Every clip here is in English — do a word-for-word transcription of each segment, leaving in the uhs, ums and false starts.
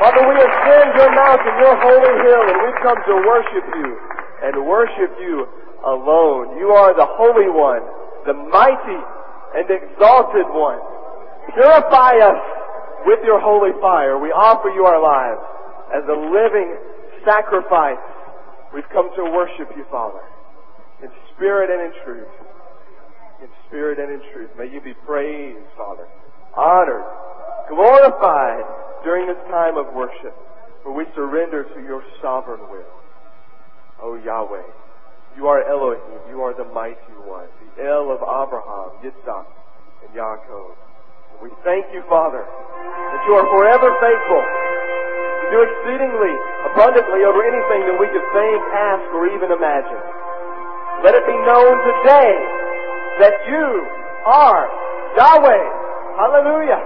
Father, we ascend your mountain, your holy hill, and we've come to worship you and worship you alone. You are the Holy One, the mighty and exalted one. Purify us with your holy fire. We offer you our lives as a living sacrifice. We've come to worship you, Father, in spirit and in truth. In spirit and in truth. May you be praised, Father, honored, glorified during this time of worship, for we surrender to your sovereign will. O Yahweh, you are Elohim, you are the mighty one, the El of Abraham, Yitzhak, and Yaakov. And we thank you, Father, that you are forever faithful to do exceedingly abundantly over anything that we could think, ask, or even imagine. Let it be known today that you are Yahweh. Hallelujah.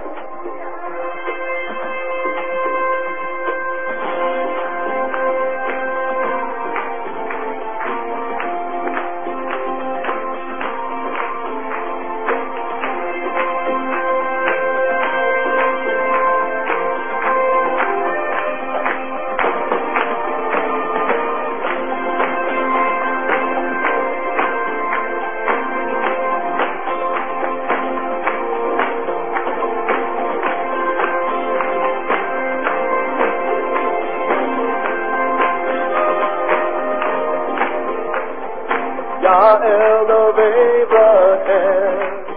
Yahel of Abraham,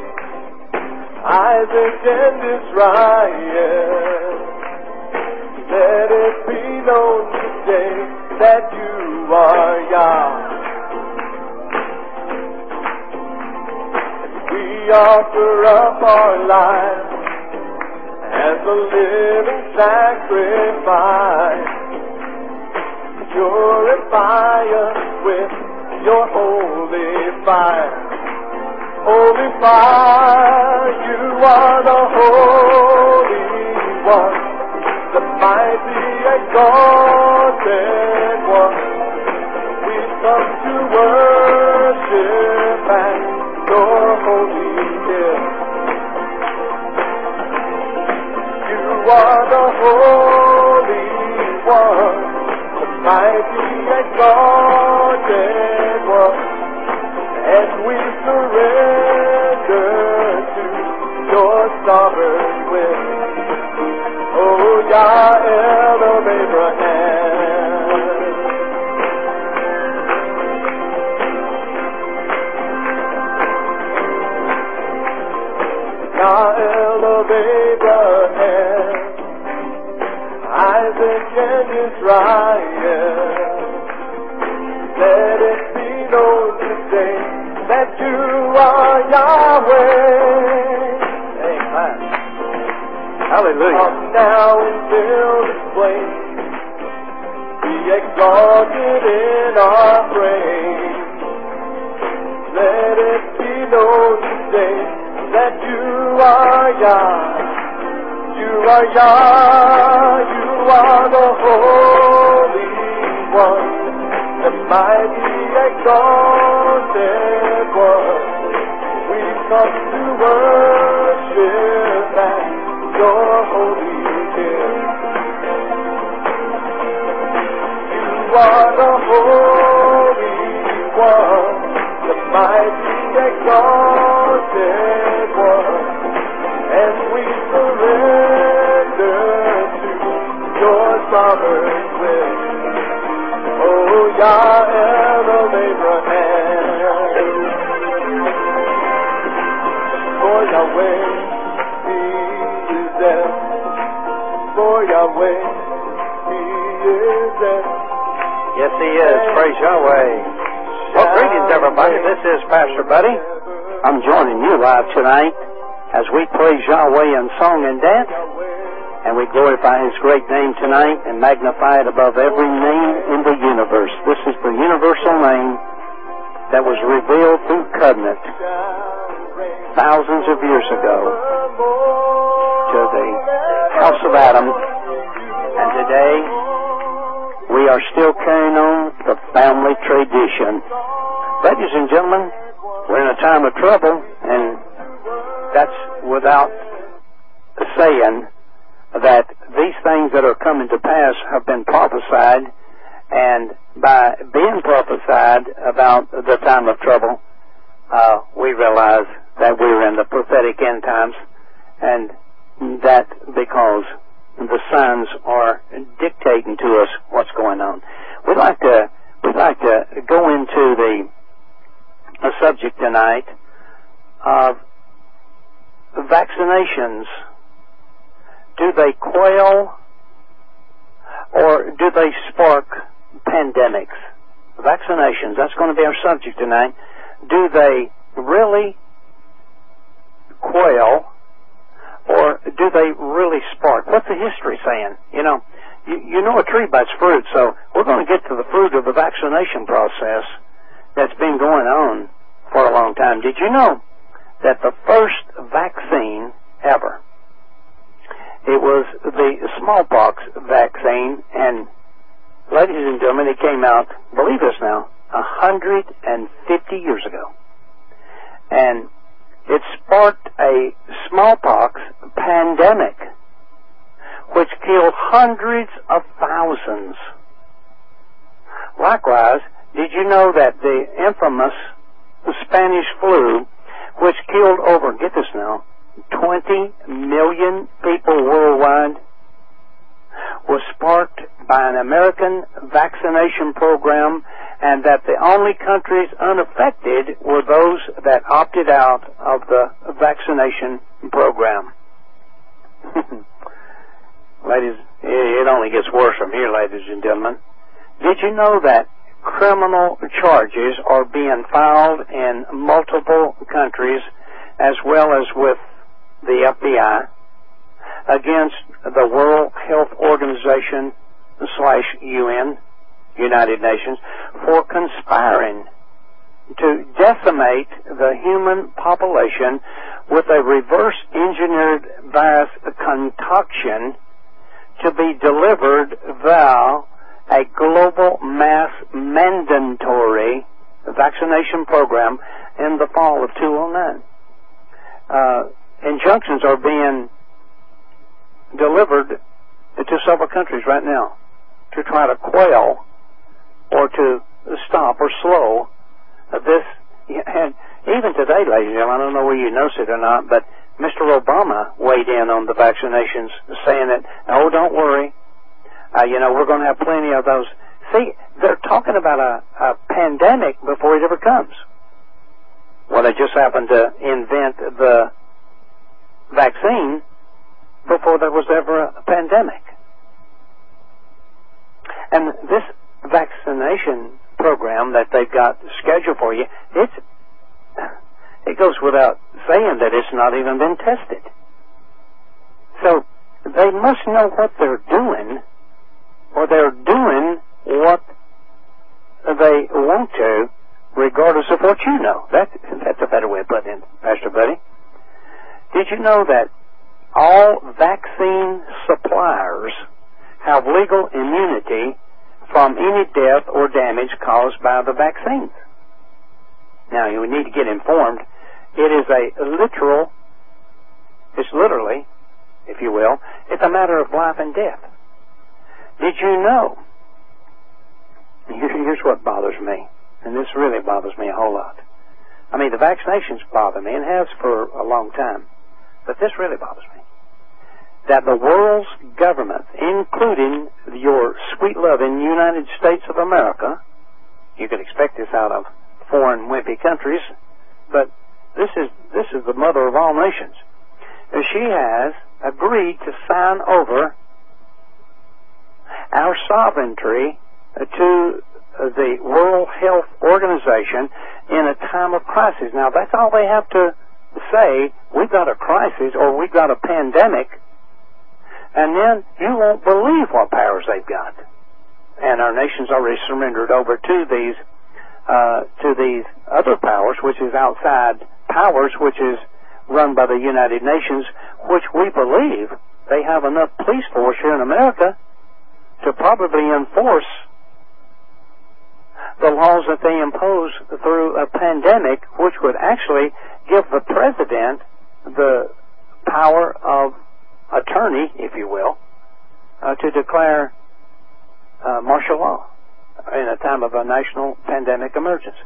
Isaac and Israel, let it be known today that you are Yah. We offer up our lives as a living sacrifice. Purify us with your holy fire. Holy fire, you are the Holy One, the mighty exalted one. We come to worship at your holy hill. You are the Holy One, the mighty exalted one, and we surrender to your sovereign will. Oh, Yahel of Abraham. Yahel of Abraham, Isaac and Israel, let it be known today that you are Yahweh. Amen. Hallelujah. Come now and fill this place. Be exalted in our praise. Let it be known today that you are Yah. You are Yah. You are the Holy One, the mighty exalted one. We come to worship at your holy hill. You are the Holy One, the mighty exalted one, and we surrender to your sovereign will. Oh, Yahel of Abraham. For Yahweh, He is there. For Yahweh, He is there. Yes, He is. Praise Yahweh. Well, greetings, everybody. This is Pastor Buddy. I'm joining you live tonight as we praise Yahweh in song and dance. And we glorify His great name tonight and magnify it above every name in the universe. This is the universal name that was revealed through covenant thousands of years ago to the house of Adam. And today we are still carrying on the family tradition. Ladies and gentlemen, we're in a time of trouble, and that's without saying that the these things that are coming to pass have been prophesied, and by being prophesied about the time of trouble, uh, we realize that we're in the prophetic end times, and that because the signs are dictating to us what's going on. We'd like to we'd like to go into the a subject tonight of vaccinations. Do they quell or do they spark pandemics? Vaccinations, that's going to be our subject tonight. Do they really quell or do they really spark? What's the history saying? You know, you, you know a tree by its fruit, so we're going to get to the fruit of the vaccination process that's been going on for a long time. Did you know that the first vaccine ever, it was the smallpox vaccine, and ladies and gentlemen, it came out, believe this now, one hundred fifty years ago. And it sparked a smallpox pandemic, which killed hundreds of thousands. Likewise, did you know that the infamous Spanish flu, which killed over, get this now, twenty million people worldwide, was sparked by an American vaccination program, and that the only countries unaffected were those that opted out of the vaccination program. Ladies, it only gets worse from here, ladies and gentlemen. Did you know that criminal charges are being filed in multiple countries, as well as with the F B I, against the World Health Organization slash U N, United Nations, for conspiring to decimate the human population with a reverse-engineered virus concoction to be delivered via a global mass mandatory vaccination program in the fall of two thousand nine. Uh, injunctions are being delivered to several countries right now to try to quell or to stop or slow this. And even today, ladies and gentlemen, I don't know whether you noticed it or not, but Mister Obama weighed in on the vaccinations, saying that, oh, don't worry, uh, you know, we're going to have plenty of those. See, they're talking about a, a pandemic before it ever comes. Well, they just happened to invent the vaccine before there was ever a pandemic. And this vaccination program that they've got scheduled for you, it's, it goes without saying that it's not even been tested. So they must know what they're doing, or they're doing what they want to, regardless of what you know. That, that's a better way of putting it, Pastor Buddy. Did you know that all vaccine suppliers have legal immunity from any death or damage caused by the vaccines? Now, you need to get informed. It is a literal, it's literally, if you will, it's a matter of life and death. Did you know? Here's what bothers me, and this really bothers me a whole lot. I mean, the vaccinations bother me, and has for a long time, but this really bothers me. That the world's government, including your sweet-loving United States of America, you could expect this out of foreign wimpy countries, but this is this is the mother of all nations. She has agreed to sign over our sovereignty to the World Health Organization in a time of crisis. Now, that's all they have to say. We've got a crisis, or we've got a pandemic, and then you won't believe what powers they've got. And our nation's already surrendered over to these uh, to these other powers, which is outside powers, which is run by the United Nations, which we believe they have enough police force here in America to probably enforce the laws that they impose through a pandemic, which would actually give the president the power of attorney, if you will, uh, to declare uh, martial law in a time of a national pandemic emergency.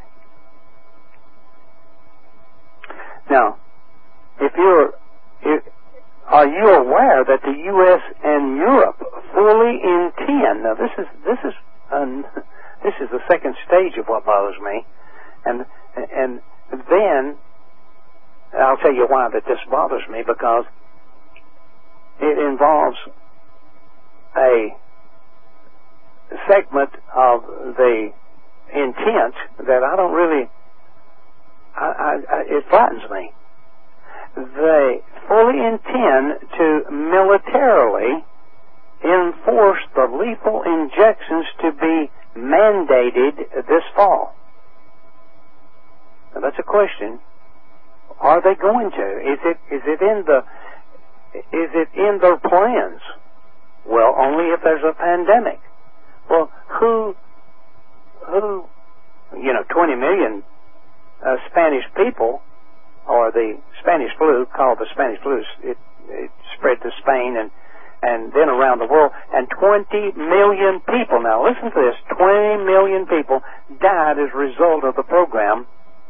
Now, if you're, if, are you aware that the U S and Europe fully intend? Now, this is this is um, this is the second stage of what bothers me, and and then I'll tell you why that this bothers me, because it involves a segment of the intent that I don't really, I, I, I, it frightens me. They fully intend to militarily enforce the lethal injections to be mandated this fall. Now that's a question. Are they going to? Is it is it in the is it in their plans? Well, only if there's a pandemic. Well, who who you know, twenty million uh, Spanish people, or the Spanish flu, called the Spanish flu, it, it spread to Spain and and then around the world, and twenty million people, now listen to this, twenty million people died as a result of the program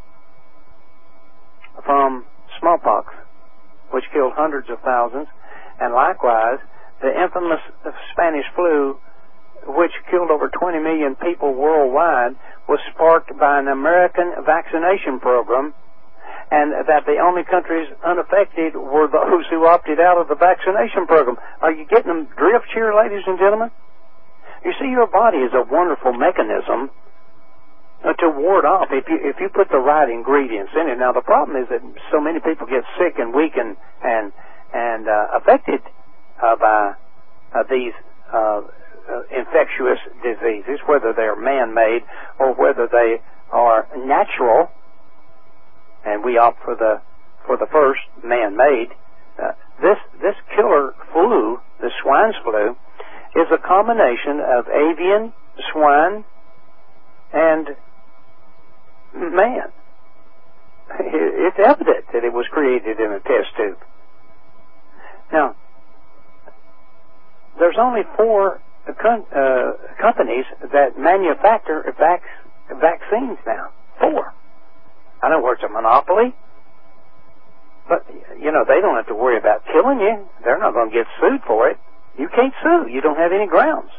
from smallpox, which killed hundreds of thousands, and likewise, the infamous Spanish flu, which killed over twenty million people worldwide, was sparked by an American vaccination program, and that the only countries unaffected were those who opted out of the vaccination program. Are you getting them drift here, ladies and gentlemen? You see, your body is a wonderful mechanism uh, to ward off if you if you put the right ingredients in it. Now, the problem is that so many people get sick and weak and and, and uh, affected uh, by uh, these uh, uh, infectious diseases, whether they're man-made or whether they are natural. And we opt for the for the first, man-made. Uh, this this killer flu, the swine's flu, is a combination of avian, swine, and man. It's evident that it was created in a test tube. Now, there's only four com- uh, companies that manufacture vac- vaccines now. Four. I know where it's a monopoly, but, you know, they don't have to worry about killing you. They're not going to get sued for it. You can't sue. You don't have any grounds.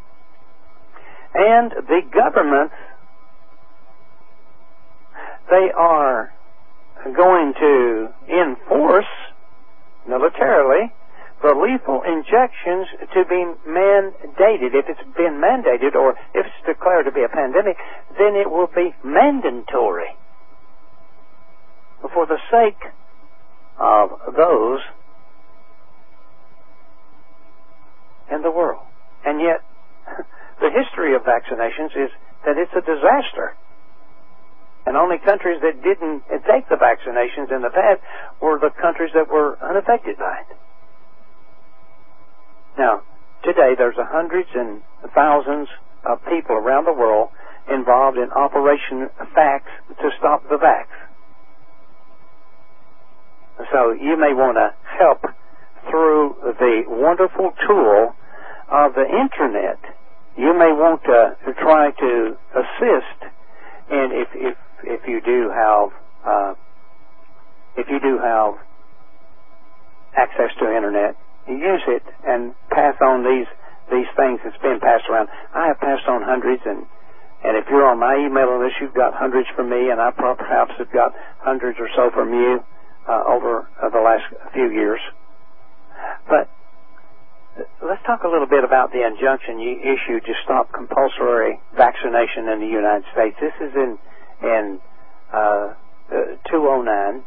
And the governments, they are going to enforce militarily the lethal injections to be mandated. If it's been mandated, or if it's declared to be a pandemic, then it will be mandatory, for the sake of those in the world. And yet, the history of vaccinations is that it's a disaster. And only countries that didn't take the vaccinations in the past were the countries that were unaffected by it. Now, today there's hundreds and thousands of people around the world involved in Operation Vax to stop the vax. So you may want to help through the wonderful tool of the Internet. You may want to, to try to assist, and if if if you do have uh, if you do have access to Internet, use it and pass on these these things that's been passed around. I have passed on hundreds, and and if you're on my email list, you've got hundreds from me, and I perhaps have got hundreds or so from you. Uh, over uh, the last few years. But let's talk a little bit about the injunction you issued to stop compulsory vaccination in the United States. This is in in uh, two oh nine.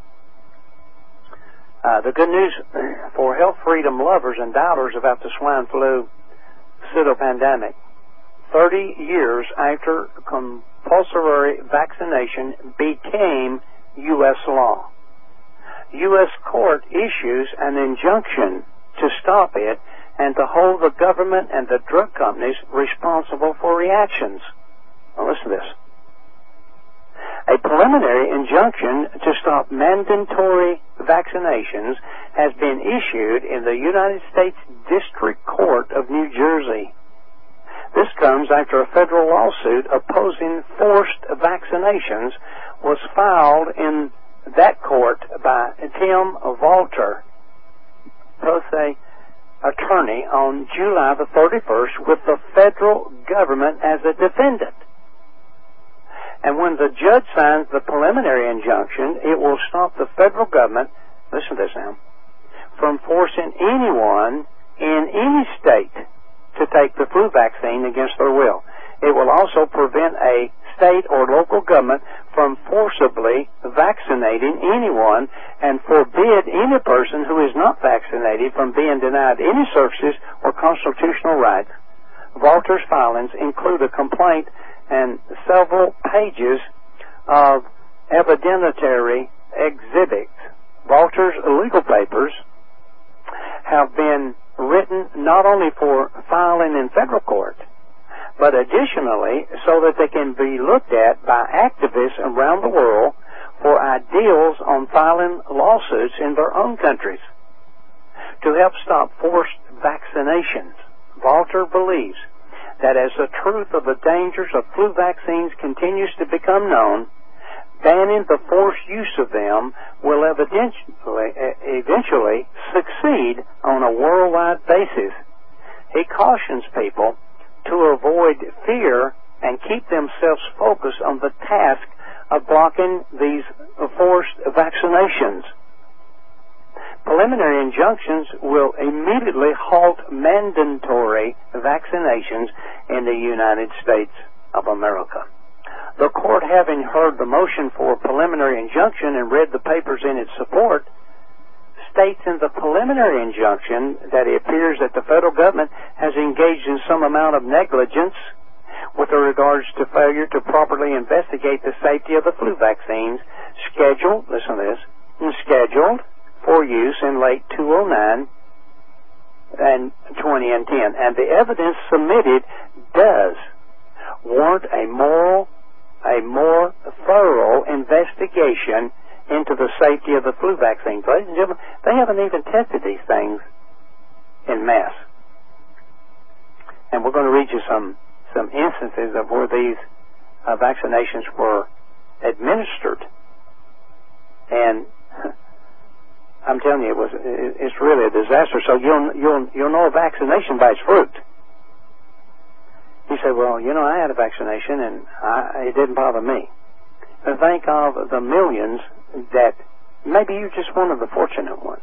Uh, the good news for health freedom lovers and doubters about the swine flu pseudo-pandemic. Thirty years after compulsory vaccination became U S law, U S court issues an injunction to stop it and to hold the government and the drug companies responsible for reactions. Now listen to this. A preliminary injunction to stop mandatory vaccinations has been issued in the United States District Court of New Jersey. This comes after a federal lawsuit opposing forced vaccinations was filed in that court by Tim Valter, pro se attorney, on July the thirty-first, with the federal government as a defendant. And when the judge signs the preliminary injunction, it will stop the federal government, listen to this now, from forcing anyone in any state to take the flu vaccine against their will. It will also prevent a state or local government from forcibly vaccinating anyone and forbid any person who is not vaccinated from being denied any services or constitutional rights. Valter's filings include a complaint and several pages of evidentiary exhibits. Valter's legal papers have been written not only for filing in federal court, but additionally so that they can be looked at by activists around the world for ideals on filing lawsuits in their own countries. To help stop forced vaccinations, Valter believes that as the truth of the dangers of flu vaccines continues to become known, banning the forced use of them will eventually, eventually succeed on a worldwide basis. He cautions people to avoid fear and keep themselves focused on the task of blocking these forced vaccinations. Preliminary injunctions will immediately halt mandatory vaccinations in the United States of America. The court, having heard the motion for preliminary injunction and read the papers in its support, states in the preliminary injunction that it appears that the federal government has engaged in some amount of negligence with regards to failure to properly investigate the safety of the flu vaccines scheduled, listen to this, scheduled for use in late two thousand nine and twenty ten. And the evidence submitted does warrant a moral, a more thorough investigation into the safety of the flu vaccines. Ladies and gentlemen, they haven't even tested these things in mass. And we're going to read you some, some instances of where these uh, vaccinations were administered. And I'm telling you, it was, it's really a disaster. So you'll, you'll, you'll know a vaccination by its fruit. You say, well, you know, I had a vaccination and I, it didn't bother me. But think of the millions that maybe you're just one of the fortunate ones.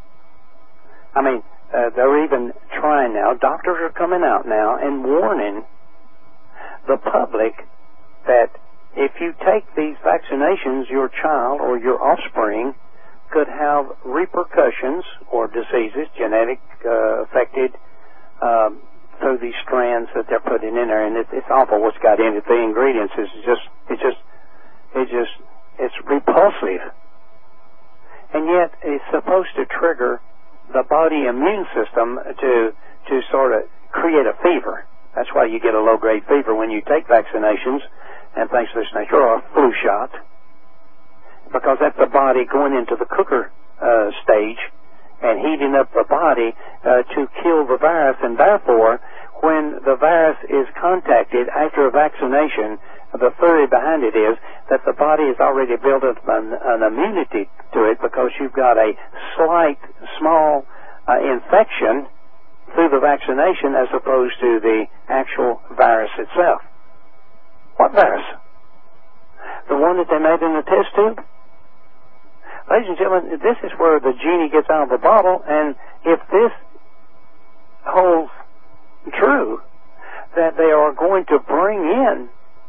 I mean, uh, they're even trying now, doctors are coming out now and warning the public that if you take these vaccinations, your child or your offspring could have repercussions or diseases, genetic uh, affected um, through these strands that they're putting in there, and it, it's awful what's got in it. The ingredients is just, it's just, it's just, it's repulsive, and yet it's supposed to trigger the body immune system to to sort of create a fever. That's why you get a low-grade fever when you take vaccinations and things of this nature, or a flu shot, because that's the body going into the cooker uh, stage and heating up the body uh, to kill the virus. And therefore, when the virus is contacted after a vaccination, the theory behind it is that the body has already built up an, an immunity to it because you've got a slight, small uh, infection through the vaccination as opposed to the actual virus itself. What virus? The one that they made in the test tube? Ladies and gentlemen, this is where the genie gets out of the bottle, and if this holds true, that they are going to bring in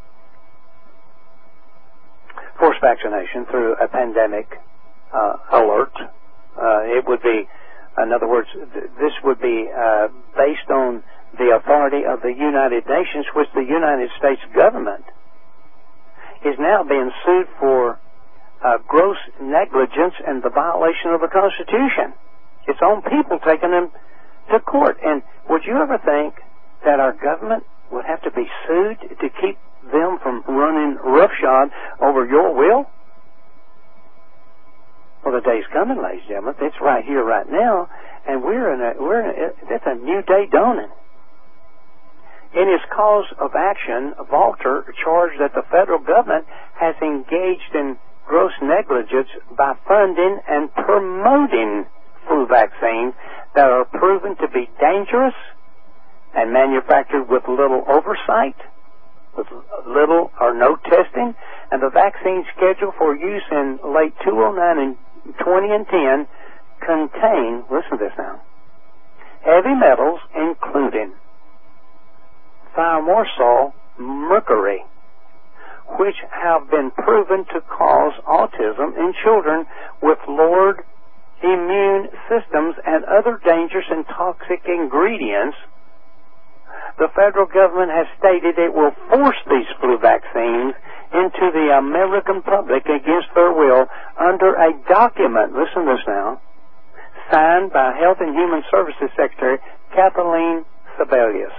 forced vaccination through a pandemic uh, alert, uh, it would be, in other words, th- this would be uh, based on the authority of the United Nations, which the United States government is now being sued for uh, gross negligence and the violation of the Constitution. Its own people taking them to court. And would you ever think that our government would have to be sued to keep them from running roughshod over your will? Well, the day's coming, ladies and gentlemen. It's right here, right now, and we're in a we're in a, it's a new day dawning. In his cause of action, Valter charged that the federal government has engaged in gross negligence by funding and promoting flu vaccines that are proven to be dangerous and manufactured with little oversight, with little or no testing, and the vaccine scheduled for use in late two thousand nine and twenty ten contain, listen to this now, heavy metals including thimerosal mercury, which have been proven to cause autism in children with lowered immune systems and other dangerous and toxic ingredients. The federal government has stated it will force these flu vaccines into the American public against their will under a document, listen to this now, signed by Health and Human Services Secretary Kathleen Sebelius.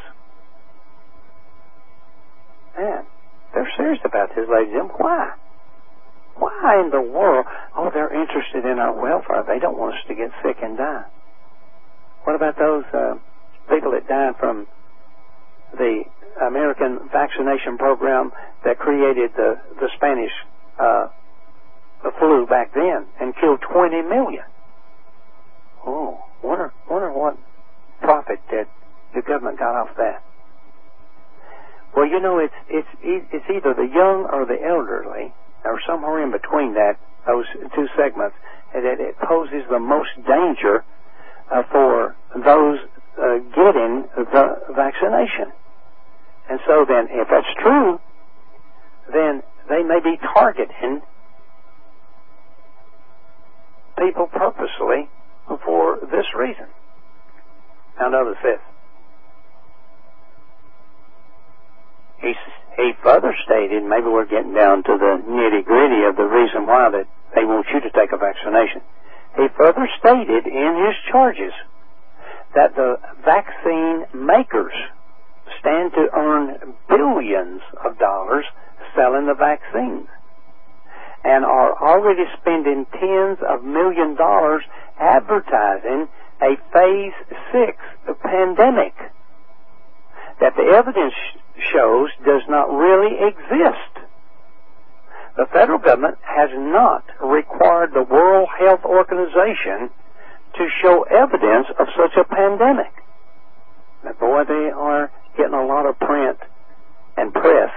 Man, they're serious about this, ladies and gentlemen. Why? Why in the world? Oh, they're interested in our welfare. They don't want us to get sick and die. What about those uh, people that died from the American vaccination program that created the, the Spanish uh, the flu back then and killed twenty million? Oh, wonder, wonder what profit that the government got off that. Well, you know, it's it's it's either the young or the elderly, or somewhere in between that, those two segments, that it poses the most danger uh, for those uh, getting the vaccination. And so then, if that's true, then they may be targeting people purposely for this reason. Now notice this. He, he further stated, maybe we're getting down to the nitty-gritty of the reason why that they want you to take a vaccination. He further stated in his charges that the vaccine makers stand to earn billions of dollars selling the vaccines and are already spending tens of million dollars advertising a phase six pandemic that the evidence shows does not really exist. The federal government has not required the World Health Organization to show evidence of such a pandemic. Now, boy, they are getting a lot of print and press.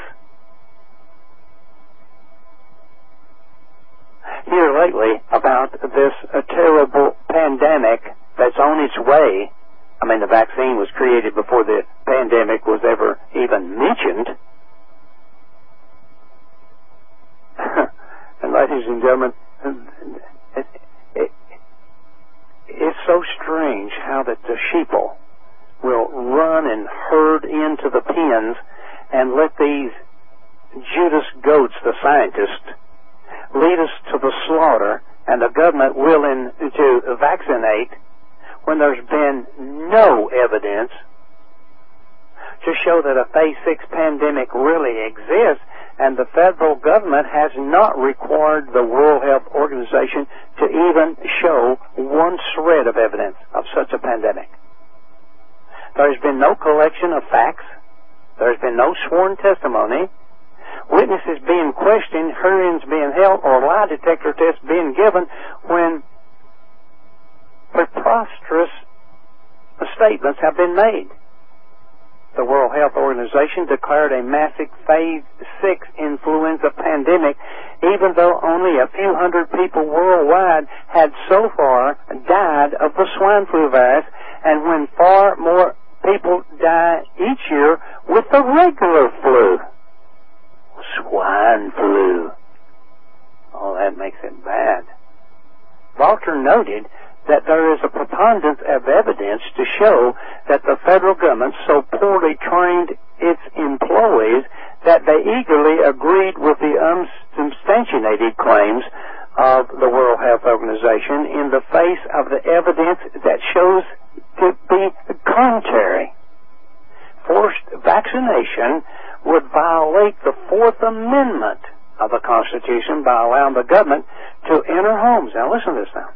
Here lately about this uh, terrible pandemic that's on its way. I mean, the vaccine was created before the pandemic was ever even mentioned. And ladies and gentlemen, it, it, it's so strange how that the sheeple will run and herd into the pens and let these Judas goats, the scientists, lead us to the slaughter, and the government willing to vaccinate when there's been no evidence to show that a phase six pandemic really exists, and the federal government has not required the World Health Organization to even show one shred of evidence of such a pandemic. There's been no collection of facts. There's been no sworn testimony. Witnesses being questioned, hearings being held, or lie detector tests being given when preposterous statements have been made. The World Health Organization declared a massive phase six influenza pandemic, even though only a few hundred people worldwide had so far died of the swine flu virus, and when far more people die each year with the regular flu. Swine flu. Oh, that makes it bad. Valter noted that there is a preponderance of evidence to show that the federal government so poorly trained its employees that they eagerly agreed with the unsubstantiated claims of the World Health Organization in the face of the evidence that shows to be contrary. Forced vaccination would violate the Fourth Amendment of the Constitution by allowing the government to enter homes. Now listen to this now.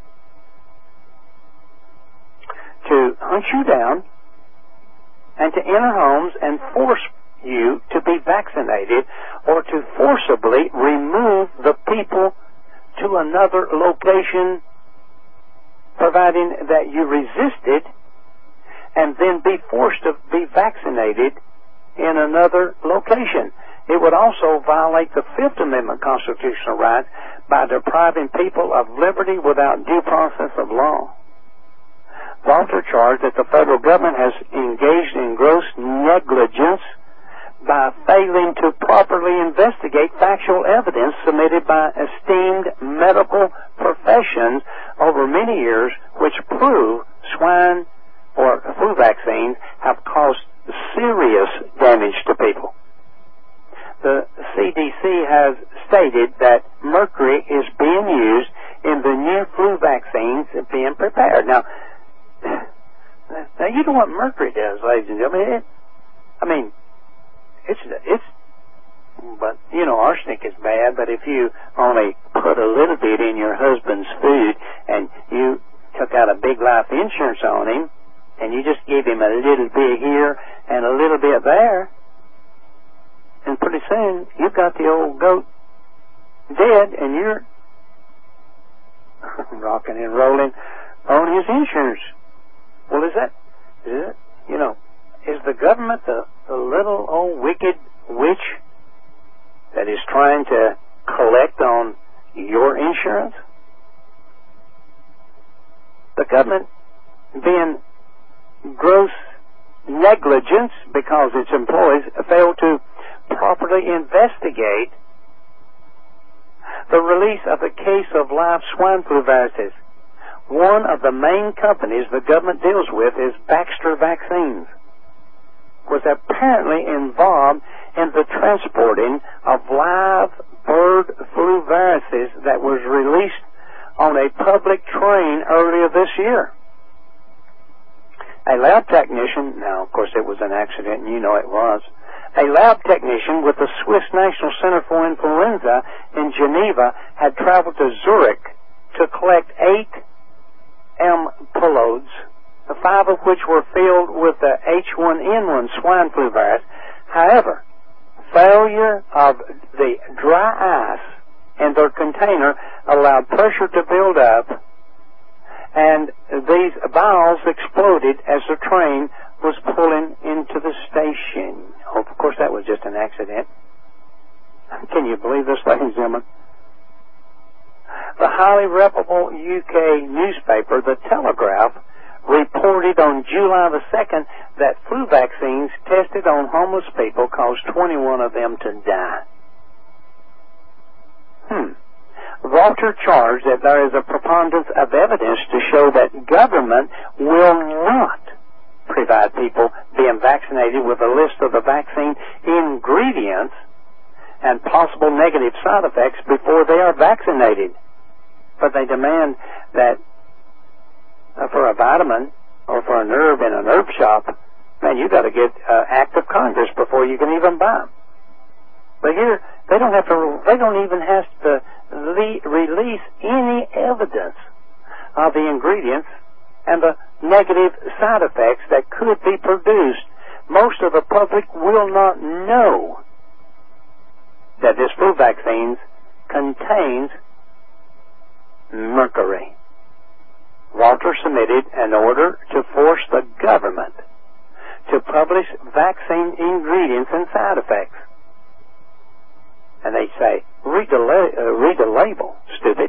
To hunt you down and to enter homes and force you to be vaccinated, or to forcibly remove the people to another location, providing that you resist it, and then be forced to be vaccinated in another location. It would also violate the Fifth Amendment constitutional rights by depriving people of liberty without due process of law. Walter charged that the federal government has engaged in gross negligence by failing to properly investigate factual evidence submitted by esteemed medical professions over many years, which prove swine or flu vaccines have caused serious damage to people. The C D C has stated that mercury is being used in the new flu vaccines being prepared. Now, now you know what mercury does, ladies and gentlemen. It, I mean, it's it's. But you know, arsenic is bad. But if you only put a little bit in your husband's food, and you took out a big life insurance on him, and you just gave him a little bit here and a little bit there, and pretty soon you've got the old goat dead, and you're rocking and rolling on his insurance. Well, is that, is it, you know, is the government the, the little old wicked witch that is trying to collect on your insurance? The government being gross negligence because its employees failed to properly investigate the release of a case of live swine flu viruses. One of the main companies the government deals with is Baxter Vaccines, was apparently involved in the transporting of live bird flu viruses that was released on a public train earlier this year. A lab technician, now of course it was an accident and you know it was, a lab technician with the Swiss National Center for Influenza in Geneva had traveled to Zurich to collect eight ampulodes, five of which were filled with the H one N one swine flu virus. However, failure of the dry ice in their container allowed pressure to build up, and these vials exploded as the train was pulling into the station. Oh, of course, that was just an accident. Can you believe this, ladies and gentlemen? The highly reputable U K newspaper, The Telegraph, reported on July the second that flu vaccines tested on homeless people caused twenty-one of them to die. Hmm. Walter charged that there is a preponderance of evidence to show that government will not provide people being vaccinated with a list of the vaccine ingredients and possible negative side effects before they are vaccinated. But they demand that uh, for a vitamin or for a nerve in a nerve shop, man, you got to get uh, act of Congress before you can even buy them. But here, they don't have to. They don't even have to le- release any evidence of the ingredients and the negative side effects that could be produced. Most of the public will not know that this flu vaccine contains mercury. Walter submitted an order to force the government to publish vaccine ingredients and side effects. And they say, read the, la- uh, read the label, stupid.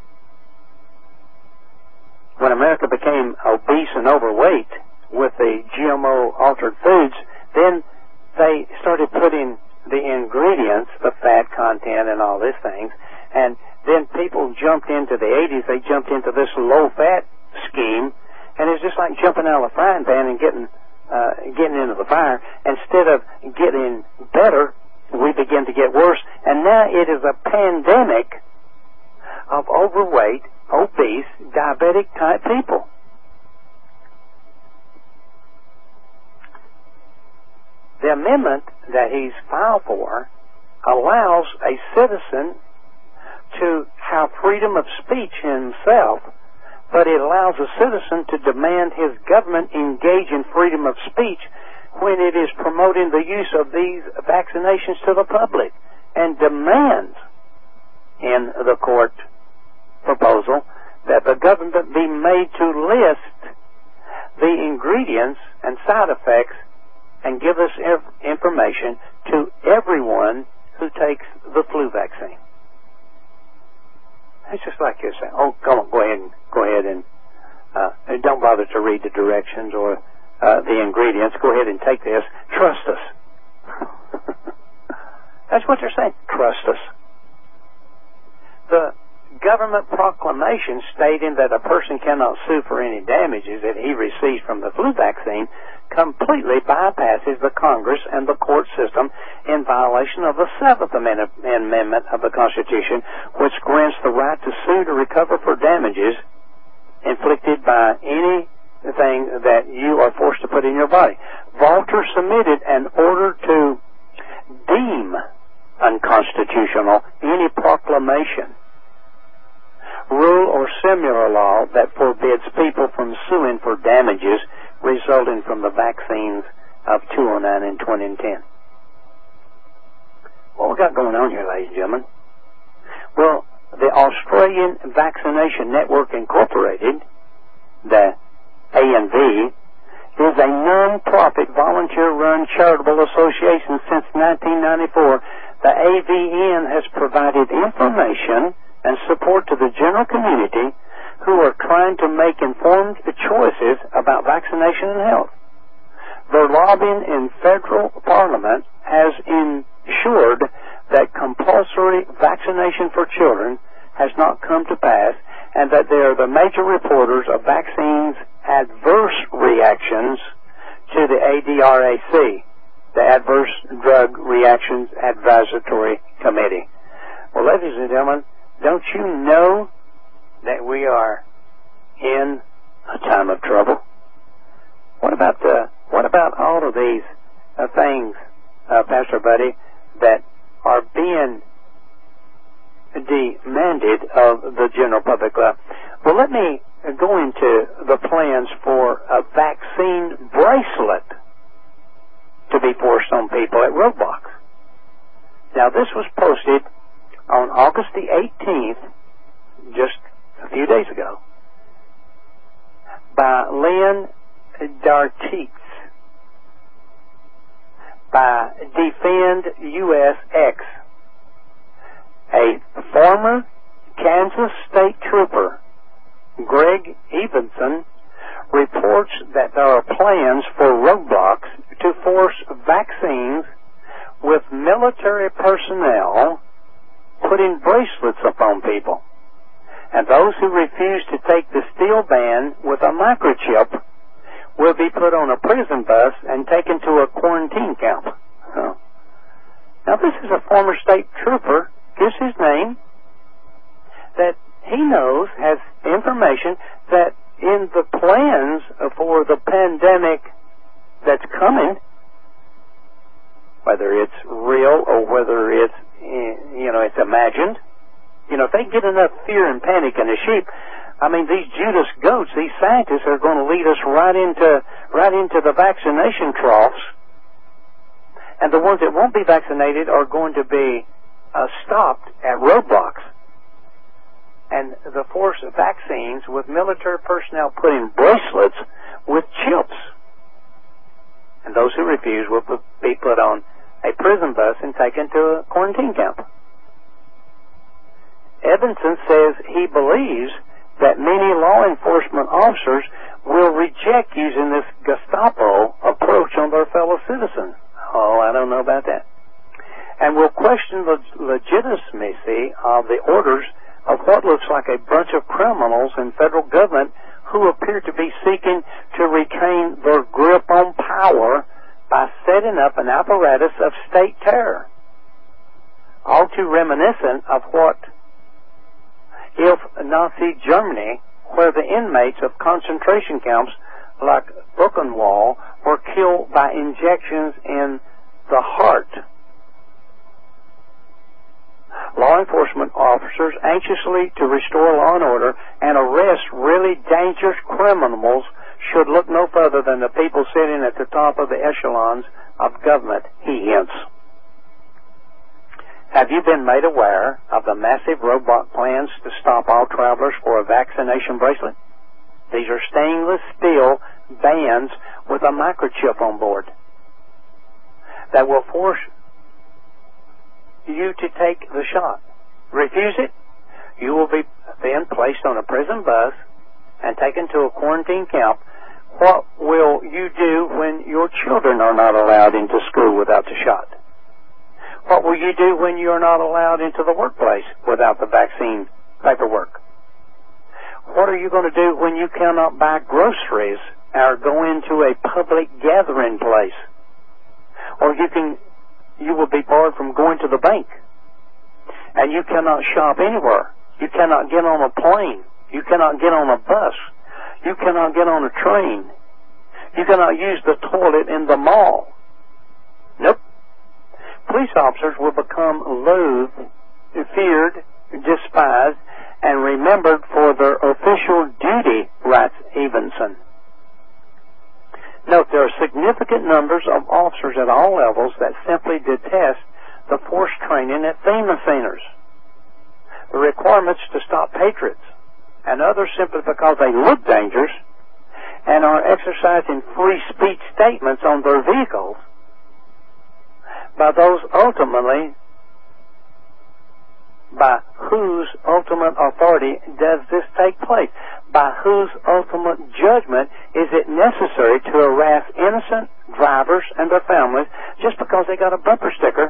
When America became obese and overweight with the G M O altered foods, then they started putting the ingredients, the fat content and all these things, and then people jumped into the eighties, they jumped into this low-fat scheme, and it's just like jumping out of a frying pan and getting uh, getting into the fire. Instead of getting better, we begin to get worse, and now it is a pandemic of overweight, obese, diabetic-type people. The amendment that he's filed for allows a citizen to have freedom of speech himself, but it allows a citizen to demand his government engage in freedom of speech when it is promoting the use of these vaccinations to the public, and demands in the court proposal that the government be made to list the ingredients and side effects and give us information to everyone who takes the flu vaccine. It's just like you're saying, oh, come on, go ahead and go ahead and uh, don't bother to read the directions or uh, the ingredients. Go ahead and take this. Trust us. That's what they're saying. Trust us. The government proclamation stating that a person cannot sue for any damages that he receives from the flu vaccine completely bypasses the Congress and the court system in violation of the Seventh Amendment of the Constitution, which grants the right to sue to recover for damages inflicted by anything that you are forced to put in your body. Walter submitted an order to deem unconstitutional any proclamation, rule, or similar law that forbids people from suing for damages resulting from the vaccines of two oh nine and twenty ten. What we got going on here, ladies and gentlemen? Well, the Australian Vaccination Network Incorporated, the A N V, is a non-profit, volunteer-run charitable association since nineteen ninety-four. The A V N has provided information and support to the general community who are trying to make informed choices about vaccination and health. Their lobbying in federal parliament has ensured that compulsory vaccination for children has not come to pass, and that they are the major reporters of vaccines adverse reactions to the A D R A C, the Adverse Drug Reactions Advisory Committee. Well, ladies and gentlemen, don't you know that we are in a time of trouble? What about the, what about all of these uh, things, uh, Pastor Buddy, that are being demanded of the general public? Uh, well, let me go into the plans for a vaccine bracelet to be forced on people at roadblocks. Now, this was posted on August the eighteenth, just a few days ago, by Lynn Dartitz, by Defend U S X, a former Kansas State Trooper, Greg Evenson, reports that there are plans for roadblocks to force vaccines with military personnel putting bracelets upon people. And those who refuse to take the steel band with a microchip will be put on a prison bus and taken to a quarantine camp. Oh. Now, this is a former state trooper, gives his name, that he knows, has information that in the plans for the pandemic that's coming, whether it's real or whether it's, you know, it's imagined, you know, if they get enough fear and panic in the sheep, I mean, these Judas goats, these scientists are going to lead us right into, right into the vaccination troughs, and the ones that won't be vaccinated are going to be uh, stopped at roadblocks. And the force of vaccines with military personnel putting bracelets with chips. And those who refuse will be put on a prison bus and taken to a quarantine camp. Evanson says he believes that many law enforcement officers will reject using this Gestapo approach on their fellow citizens. Oh, I don't know about that. And will question the legitimacy of the orders of what looks like a bunch of criminals in federal government who appear to be seeking to retain their grip on power by setting up an apparatus of state terror. All too reminiscent of what if Nazi Germany, where the inmates of concentration camps like Buchenwald were killed by injections in the heart. Law enforcement officers anxiously to restore law and order and arrest really dangerous criminals should look no further than the people sitting at the top of the echelons of government, he hints. Have you been made aware of the massive robot plans to stop all travelers for a vaccination bracelet? These are stainless steel bands with a microchip on board that will force you to take the shot. Refuse it, you will be then placed on a prison bus and taken to a quarantine camp. What will you do when your children are not allowed into school without the shot? What will you do when you are not allowed into the workplace without the vaccine paperwork? What are you going to do when you cannot buy groceries or go into a public gathering place? Or you can, you will be barred from going to the bank. And you cannot shop anywhere. You cannot get on a plane. You cannot get on a bus. You cannot get on a train. You cannot use the toilet in the mall. Nope. Police officers will become loathed, feared, despised, and remembered for their official duty, writes Evenson. Note, there are significant numbers of officers at all levels that simply detest the forced training at FEMA centers, the requirements to stop patriots, and others simply because they look dangerous and are exercising free speech statements on their vehicles by those ultimately, by whose ultimate authority does this take place? By whose ultimate judgment is it necessary to harass innocent drivers and their families just because they got a bumper sticker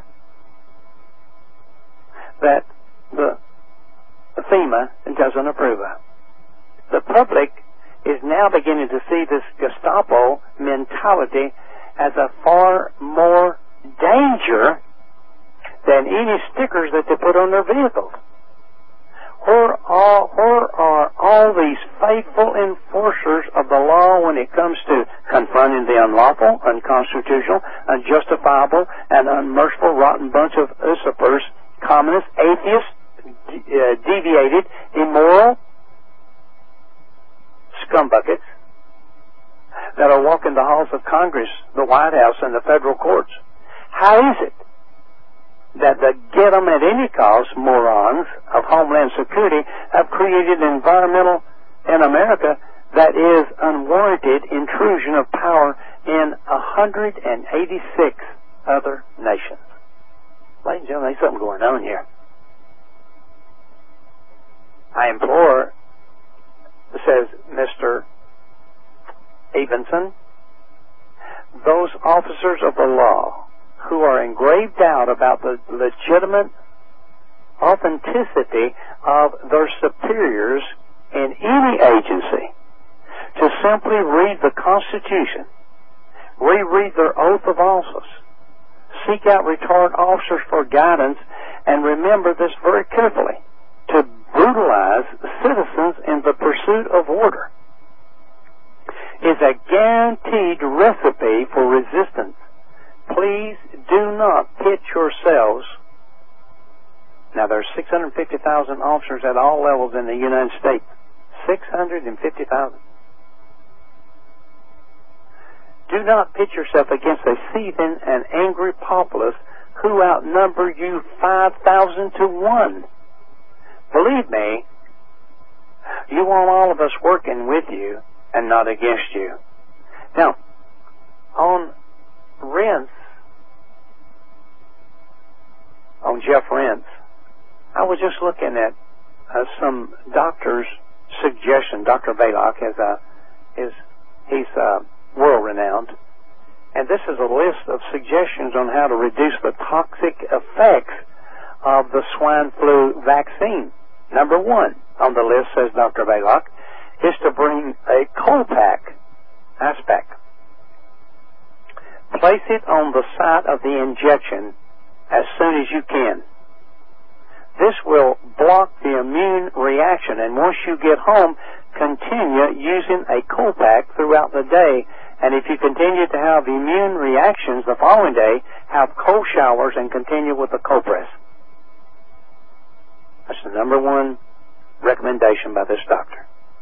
that the FEMA doesn't approve of? The public is now beginning to see this Gestapo mentality as a far more danger than any stickers that they put on their vehicles. Where are, where are all these faithful enforcers of the law when it comes to confronting the unlawful, unconstitutional, unjustifiable, and unmerciful rotten bunch of usurpers, communists, atheists, de- uh, deviated, immoral scumbuckets that are walking the halls of Congress, the White House, and the federal courts? How is it that the get-em-at-any-cost morons of Homeland Security have created an environmental in America that is unwarranted intrusion of power in one hundred eighty-six other nations? Ladies and gentlemen, there's something going on here. I implore, says Mister Evenson, those officers of the law who are in grave doubt about the legitimate authenticity of their superiors in any agency to simply read the Constitution, reread their oath of office, seek out retired officers for guidance, and remember this very carefully: to brutalize citizens in the pursuit of order is a guaranteed recipe for resistance. Please do not pit yourselves. Now, there are six hundred fifty thousand officers at all levels in the United States. six hundred fifty thousand. Do not pit yourself against a seething and angry populace who outnumber you five thousand to one. Believe me, you want all of us working with you and not against you. Now, on Rents, on Jeff Rents, I was just looking at uh, some doctor's suggestion. Doctor Baylock is a is he's uh, world renowned, and this is a list of suggestions on how to reduce the toxic effects of the swine flu vaccine. Number one on the list, says Doctor Baylock, is to bring a cold pack aspect. Place it on the site of the injection as soon as you can. This will block the immune reaction, and once you get home, continue using a cold pack throughout the day. And if you continue to have immune reactions the following day, have cold showers and continue with the cold press. That's the number one recommendation by this doctor.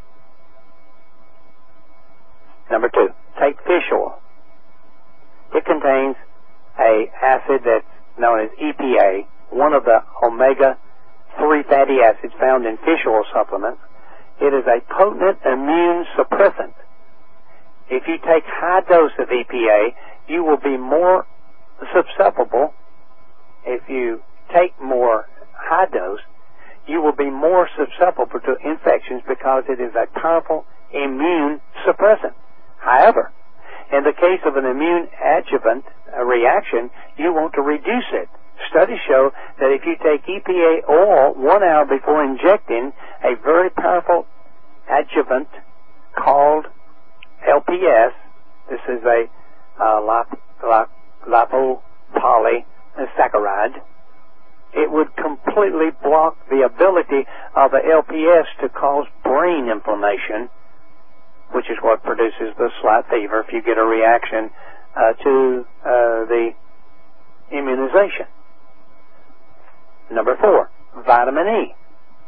Number two, take fish oil. It contains a acid that's known as E P A, one of the omega three fatty acids found in fish oil supplements. It is a potent immune suppressant. If you take high dose of E P A, you will be more susceptible. If you take more high dose, you will be more susceptible to infections because it is a powerful immune suppressant. However, in the case of an immune adjuvant reaction, you want to reduce it. Studies show that if you take E P A oil one hour before injecting a very powerful adjuvant called L P S, this is a uh, lip, lip, lipopolysaccharide, it would completely block the ability of the L P S to cause brain inflammation, which is what produces the slight fever if you get a reaction uh, to uh, the immunization. Number four, vitamin E.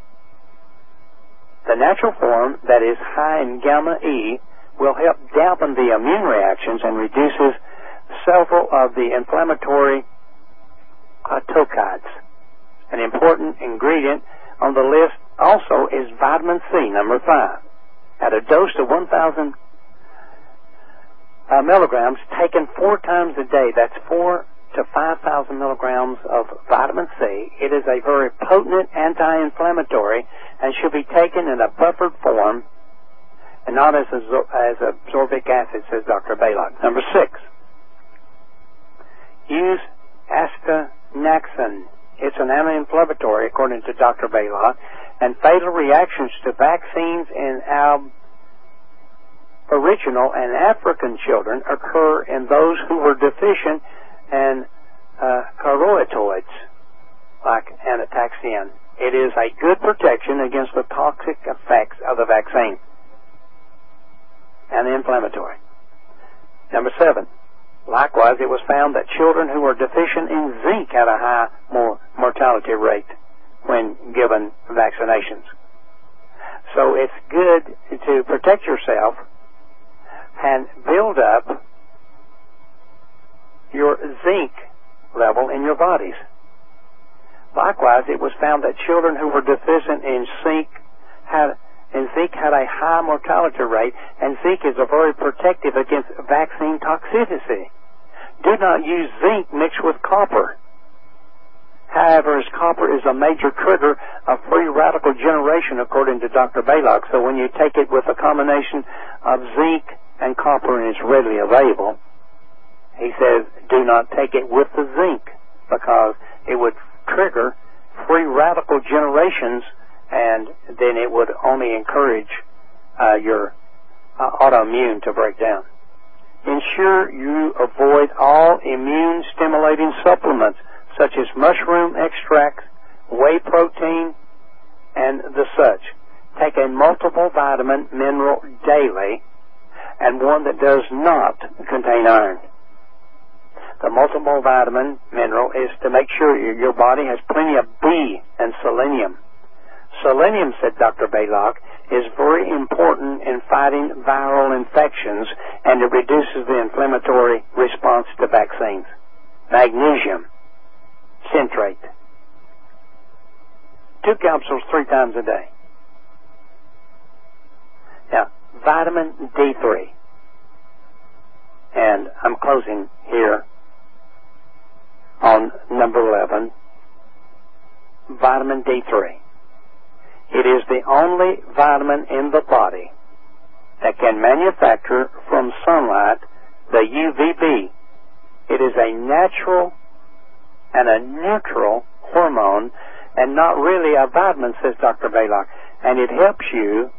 The natural form that is high in gamma E will help dampen the immune reactions and reduces several of the inflammatory cytokines. An important ingredient on the list also is vitamin C, number five. At a dose of one thousand uh, milligrams taken four times a day, that's four to five thousand milligrams of vitamin C. It is a very potent anti-inflammatory and should be taken in a buffered form and not as, as absorbic acid, says Doctor Baylock. Number six, use astaxanthin. It's an anti-inflammatory, according to Doctor Baylock, and fatal reactions to vaccines in Aboriginal and African children occur in those who were deficient in uh, carotenoids, like anastaxanthin. It is a good protection against the toxic effects of the vaccine. Anti-inflammatory. Number seven. Likewise, it was found that children who were deficient in zinc had a high more mortality rate when given vaccinations. So it's good to protect yourself and build up your zinc level in your bodies. Likewise, it was found that children who were deficient in zinc had and zinc had a high mortality rate, and zinc is a very protective against vaccine toxicity. Do not use zinc mixed with copper. However, as copper is a major trigger of free radical generation, according to Doctor Baylock, so when you take it with a combination of zinc and copper and it's readily available, he says do not take it with the zinc because it would trigger free radical generations, and then it would only encourage uh, your uh, autoimmune to break down. Ensure you avoid all immune-stimulating supplements such as mushroom extracts, whey protein, and the such. Take a multiple vitamin mineral daily and one that does not contain iron. The multiple vitamin mineral is to make sure your body has plenty of B and selenium. Selenium, said Doctor Baylock, is very important in fighting viral infections, and it reduces the inflammatory response to vaccines. Magnesium citrate. Two capsules three times a day. Now, vitamin D three. And I'm closing here on number eleven. Vitamin D three. It is the only vitamin in the body that can manufacture from sunlight the U V B. It is a natural and a neutral hormone and not really a vitamin, says Doctor Baylock. And it helps you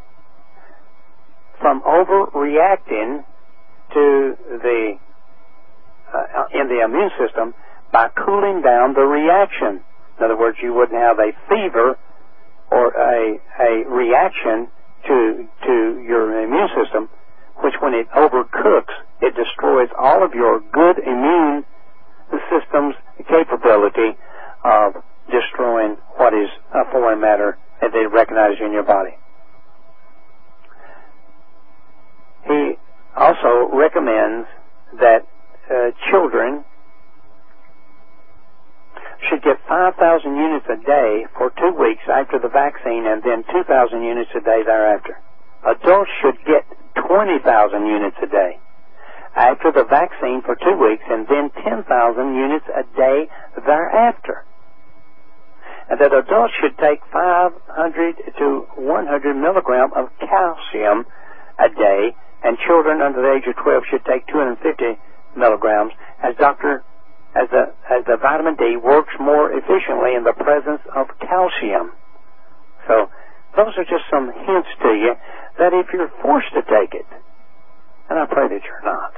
from overreacting to the uh, in the immune system by cooling down the reaction. In other words, you wouldn't have a fever or a, a reaction to to your immune system, which when it overcooks, it destroys all of your good immune system's capability of destroying what is a foreign matter that they recognize in your body. He also recommends that uh, children should get five thousand units a day for two weeks after the vaccine and then two thousand units a day thereafter. Adults should get twenty thousand units a day after the vaccine for two weeks and then ten thousand units a day thereafter. And that adults should take five hundred to one hundred milligrams of calcium a day, and children under the age of twelve should take two hundred fifty milligrams as Doctor as the as the vitamin D works more efficiently in the presence of calcium. So those are just some hints to you that if you're forced to take it, and I pray that you're not,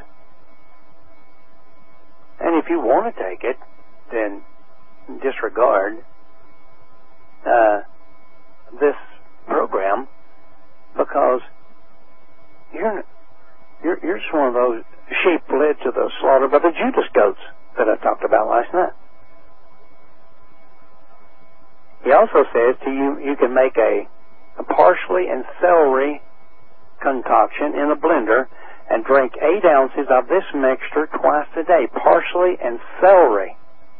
and if you want to take it, then disregard uh, this program, because you're you're you're just one of those sheep led to the slaughter by the Judas goats that I talked about last night. He also says to you, you can make a, a parsley and celery concoction in a blender and drink eight ounces of this mixture twice a day. Parsley and celery.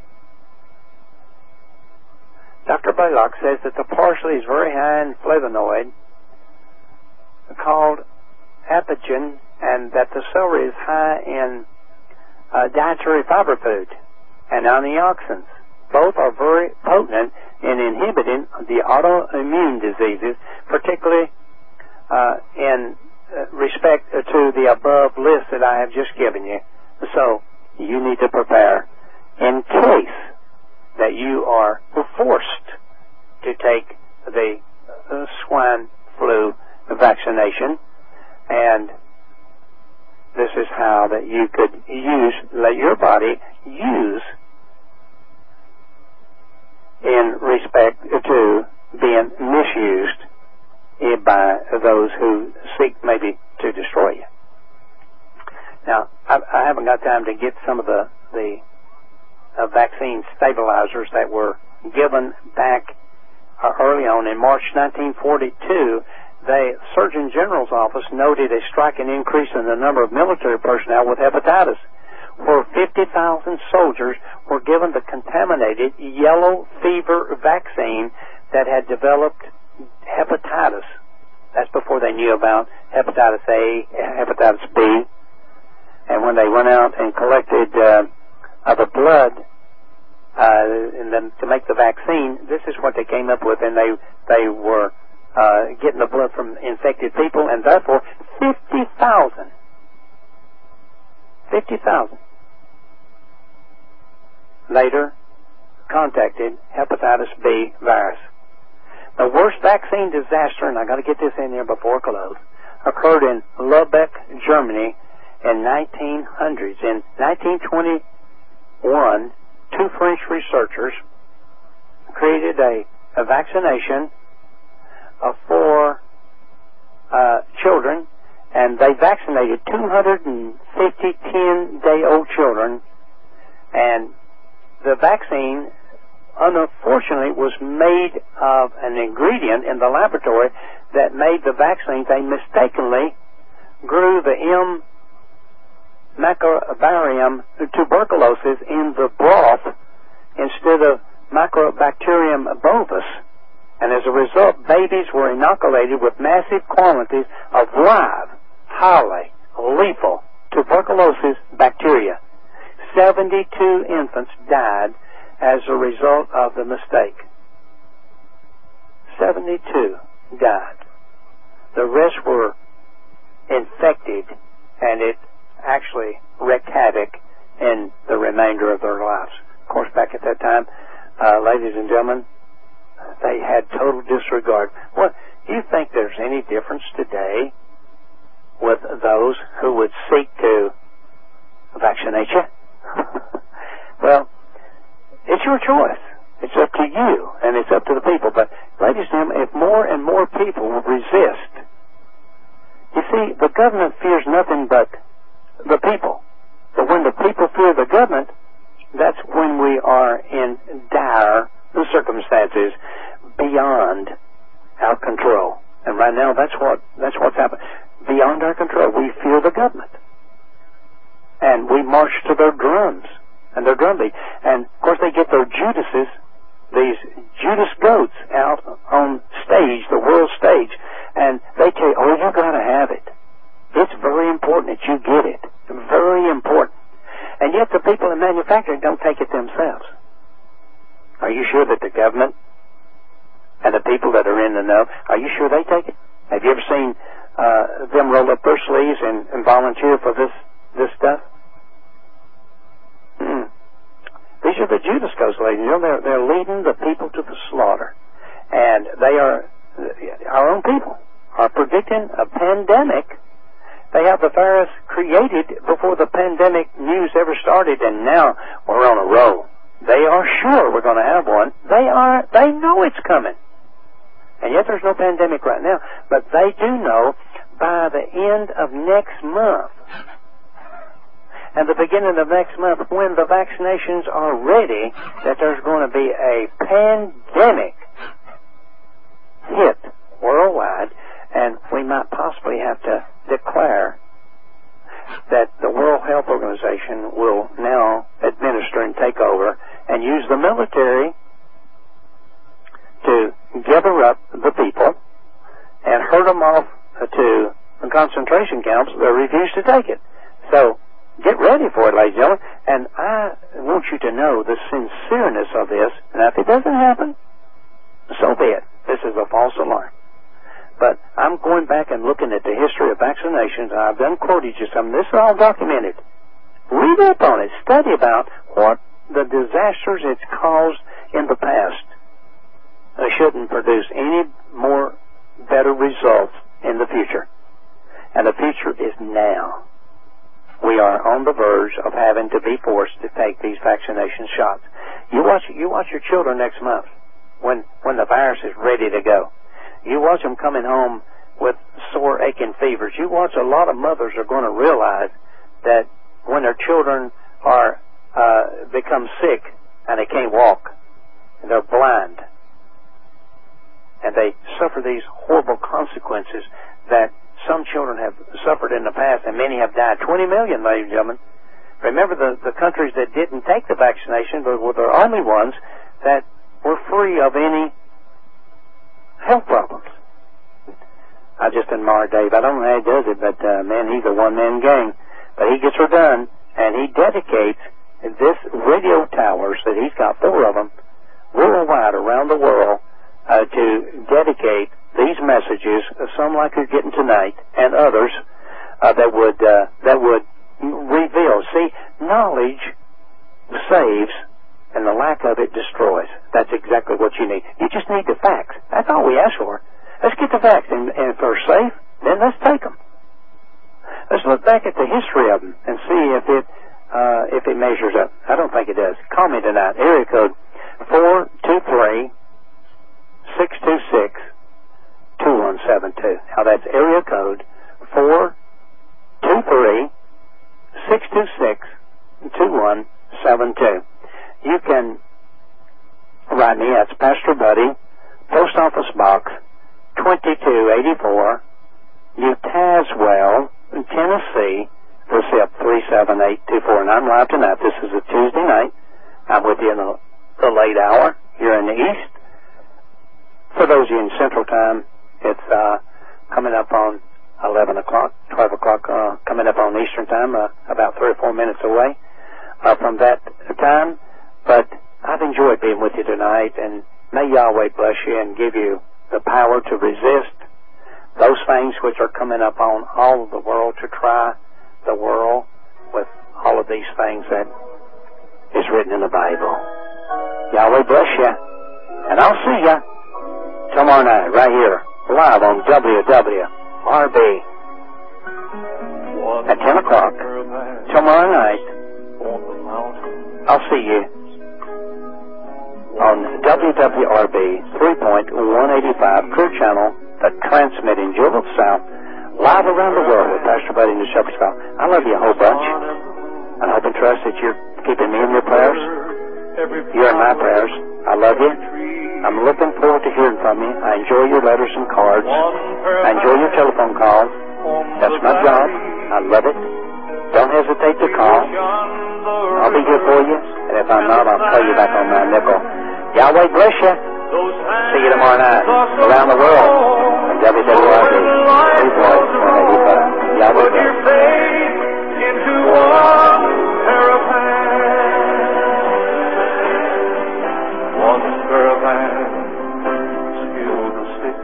Doctor Blaylock says that the parsley is very high in flavonoid called apigenin, and that the celery is high in uh, dietary fiber food and antioxidants. Both are very potent in inhibiting the autoimmune diseases, particularly uh, in uh, respect to the above list that I have just given you. So you need to prepare in case that you are forced to take the uh, swine flu vaccination, and this is how that you could use, let your body use in respect to being misused by those who seek maybe to destroy you. Now, I, I haven't got time to get some of the, the uh, vaccine stabilizers that were given back uh, early on. In March nineteen forty-two, the Surgeon General's office noted a striking increase in the number of military personnel with hepatitis, where fifty thousand soldiers were given the contaminated yellow fever vaccine that had developed hepatitis. That's before they knew about hepatitis A, hepatitis B. And when they went out and collected uh, uh, the blood uh, and then to make the vaccine, this is what they came up with, and they they were uh, getting the blood from infected people, and therefore fifty thousand, fifty thousand later contacted hepatitis B virus. The worst vaccine disaster, and I got to get this in there before I close, occurred in Lübeck, Germany, in nineteen hundreds. In nineteen twenty-one, two French researchers created a, a vaccination uh, for uh, children, and they vaccinated two hundred fifty ten-day-old children, and the vaccine, unfortunately, was made of an ingredient in the laboratory that made the vaccine. They mistakenly grew the M. Macrobacterium tuberculosis in the broth instead of Microbacterium bovis, and as a result, babies were inoculated with massive quantities of live, highly lethal tuberculosis bacteria. seventy-two infants died as a result of the mistake. seventy-two died. The rest were infected, and it actually wreaked havoc in the remainder of their lives. Of course, back at that time, uh, ladies and gentlemen, they had total disregard. What, do you think there's any difference today with those who would seek to vaccinate you? Well, it's your choice. It's up to you, and it's up to the people. But, ladies and gentlemen, if more and more people resist, you see, the government fears nothing but the people. But when the people fear the government, that's when we are in dire circumstances beyond our control. And right now, that's what that's what's happened. Beyond our control, we fear the government, and we march to their drums and their drum beat. And of course, they get their Judases, these Judas goats, out on stage, the world stage, and they tell you, "Oh, you got to have it. It's very important that you get it. Very important." And yet, the people in manufacturing don't take it themselves. Are you sure that the government and the people that are in the know, are you sure they take it? Have you ever seen uh, them roll up their sleeves and, and volunteer for this this stuff? Mm. These are the Judas goats, ladies and gentlemen. They're, they're leading the people to the slaughter. And they are, our own people are predicting a pandemic. They have the virus created before the pandemic news ever started, and now we're on a roll. They are sure we're going to have one. They are, they know it's coming. And yet there's no pandemic right now. But they do know by the end of next month and the beginning of next month, when the vaccinations are ready, that there's going to be a pandemic hit worldwide, and we might possibly have to declare that the World Health Organization will now administer and take over and use the military to gather up the people and herd them off to the concentration camps that refuse to take it. So get ready for it, ladies and gentlemen. And I want you to know the sincereness of this. Now, if it doesn't happen, so be it. This is a false alarm. But I'm going back and looking at the history of vaccinations. I've done quoted you some. This is all documented. Read up on it. Study about what the disasters it's caused in the past. They shouldn't produce any more better results in the future. And the future is now. We are on the verge of having to be forced to take these vaccination shots. You watch, you watch your children next month when, when the virus is ready to go. You watch them coming home with sore, aching fevers. You watch, a lot of mothers are going to realize that when their children are uh, become sick and they can't walk, and they're blind, and they suffer these horrible consequences that some children have suffered in the past, and many have died. twenty million, ladies and gentlemen. Remember, the, the countries that didn't take the vaccination but were the only ones that were free of any health problems. I just admire Dave. I don't know how he does it, but uh, man, he's a one-man gang. But he gets her done, and he dedicates this radio towers that he's got four of them worldwide around the world uh, to dedicate these messages, some like you're getting tonight, and others uh, that would uh, that would reveal. See, knowledge saves, and the lack of it destroys. That's exactly what you need. You just need the facts. That's all we ask for. Let's get the facts, and, and if they're safe, then let's take them. Let's look back at the history of them and see if it uh, if it measures up. I don't think it does. Call me tonight. Area code four two three six two six two one seven two. Now that's area code four two three six two six two one seven two. You can write me. That's Pastor Buddy, Post Office Box twenty-two eighty-four, New Tazewell, Tennessee, the zip three seven eight two four. And I'm live tonight. This is a Tuesday night. I'm with you in the, the late hour here in the East. For those of you in Central Time, it's uh, coming up on eleven o'clock, twelve o'clock, uh, coming up on Eastern Time, uh, about three or four minutes away uh, from that time. But I've enjoyed being with you tonight, and may Yahweh bless you and give you the power to resist those things which are coming up on all of the world, to try the world with all of these things that is written in the Bible. Yahweh bless you, and I'll see you tomorrow night right here, live on W W R B at ten o'clock tomorrow night. I'll see you on W W R B three point one eighty-five Clear Channel, the transmitting Jewel of the South, live around the world with Pastor Buddy and the Shepherd's Call. I love you a whole bunch, and I hope and trust that you're keeping me in your prayers. You're in my prayers. I love you. I'm looking forward to hearing from you. I enjoy your letters and cards. I enjoy your telephone calls. That's my job. I love it. Don't hesitate to call. I'll be here for you. And if I'm not, I'll call you back on my nickel. Yahweh bless you. See you tomorrow night. Around the world. From W W R D. Yahweh bless. Into one pair of hands, one pair of hands heal the sick,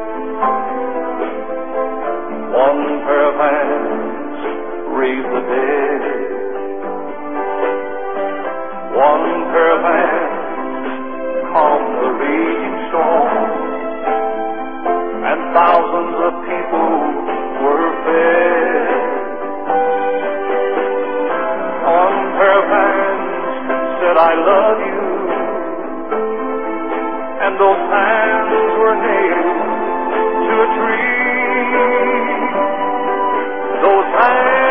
one pair of hands raise the dead, one pair of hands calm the raging storm, and thousands of people were fed. One pair of hands said, I love you, and those hands were nailed to a tree. Those hands